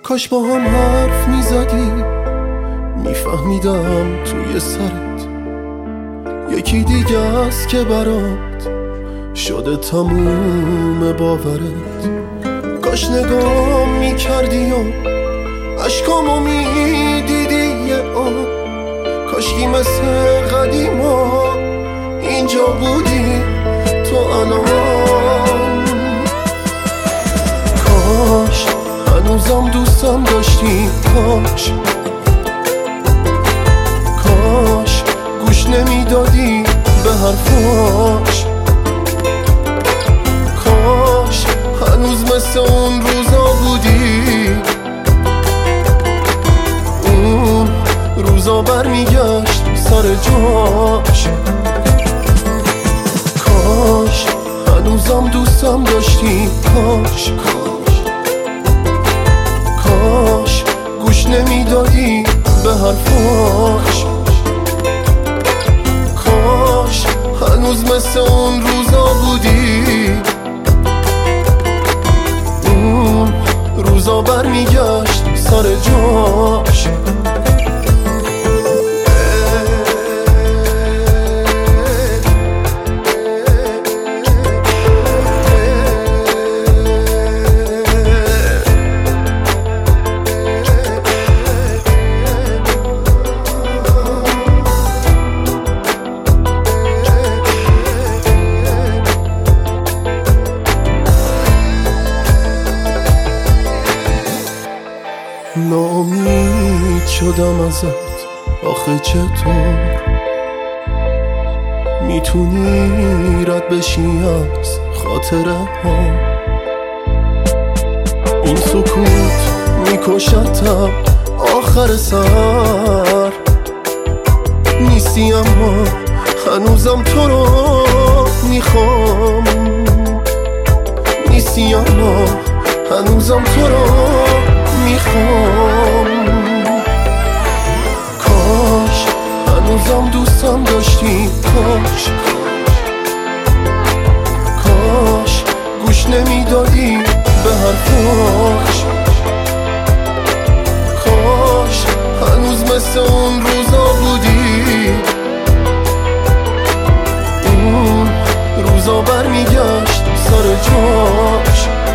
کاش با هم حرف میزدی، میفهمیدم توی سرت یکی دیگه است که برات شده تموم باورت. کاش نگاه میکردی و عشقامو میدیدی یه آن، کاشکی مثل قدیما اینجا بودی تو الان. کاش هنوزم دوستم داشتی، کاش گوش نمیدادی به حرفاش، کاش هنوز مثل اون روزا بودی، اون روزا برمیگشت سر جاش. کاش هنوزم دوستم داشتی، کاش گوش نمیدادی به حرفاش، کاش هنوز مثل اون روزا بودی، اون روزا برمیگشت سر جاش. ناامید شدم ازت، آخه چطور میتونی رد بشی از خاطره ها؟ این سکوت میکشتم آخر سر، نیستی اما هنوزم تو رو میخوام، نیستی اما هنوزم تو رو میخوام. کاش هنوزم دوستم داشتی، کاش گوش نمیدادی به حرفاش، کاش هنوز مثل اون روزا بودی، اون روزا برمیگشت سر جاش.